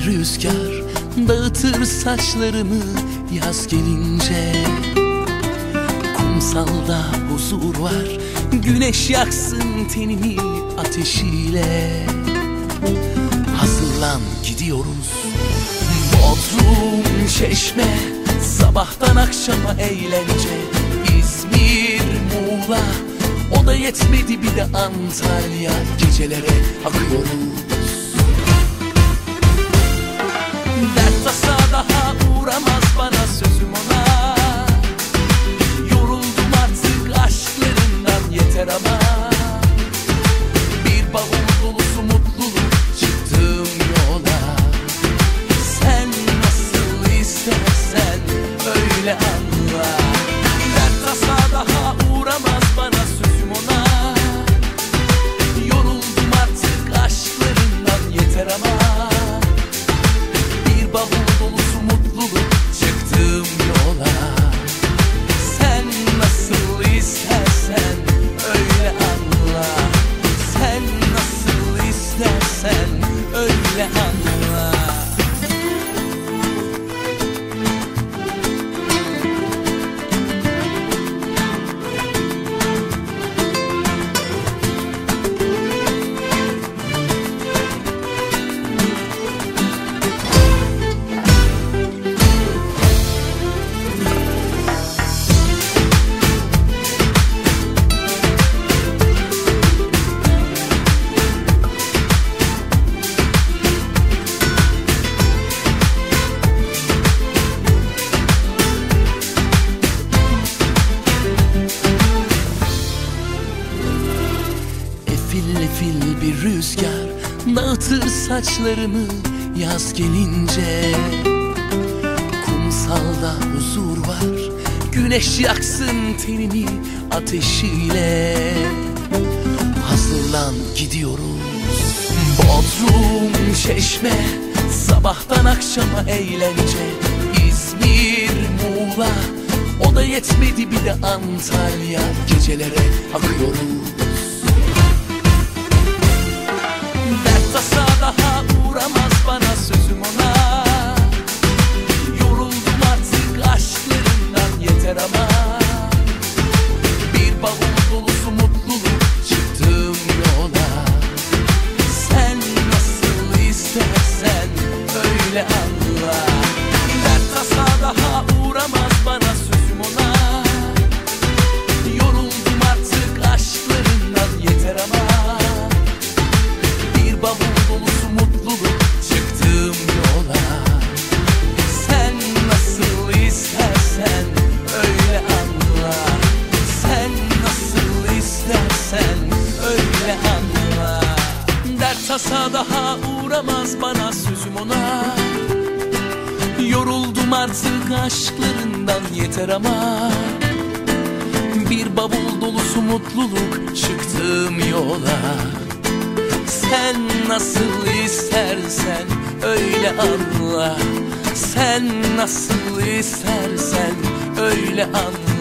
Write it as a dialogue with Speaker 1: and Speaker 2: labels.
Speaker 1: bir rüzgar dağıtır saçlarımı yaz gelince. Kumsalda huzur var, güneş yaksın tenimi ateşiyle. Hazırlan gidiyoruz Bodrum, Çeşme, sabahtan akşama eğlence. İzmir, Muğla, o da yetmedi bir de Antalya, gecelere akıyoruz. Dert tasa daha uğramaz bana, sözüm ona. Yoruldum artık aşklarından, yeter ama. Bir bavul dolusu mutluluk çıktım yola. Sen nasıl istersen öyle anla. Dert tasa daha uğramaz bana, sözüm ona. Yoruldum artık aşklarından, yeter ama. Bir bavul dolusu mutluluk çıktım yola. Sen nasıl istersen öyle anla. Sen nasıl istersen öyle anla. Efil bir rüzgar dağıtır saçlarımı yaz gelince. Kumsalda huzur var, güneş yaksın tenimi ateşiyle. Hazırlan gidiyoruz Bodrum, Çeşme, sabahtan akşama eğlence. İzmir, Muğla, o da yetmedi bir de Antalya, gecelere akıyoruz. Dert tasa daha uğramaz bana, sözüm ona. Yoruldum artık aşklarından, yeter ama. Bir bavul dolusu mutluluk çıktım yola. Sen nasıl istersen öyle anla. Dert tasa daha uğramaz bana, sözüm ona. Yoruldum artık aşklarından, yeter ama. Bir bavul dolusu mutluluk çıktım yola. Sen nasıl istersen öyle anla. Sen nasıl istersen öyle anla. Dert tasa daha uğramaz bana, sözüm ona. Yoruldum artık aşklarından, yeter ama. Bir bavul dolusu mutluluk çıktım yola. Sen nasıl istersen öyle anla. Sen nasıl istersen öyle anla.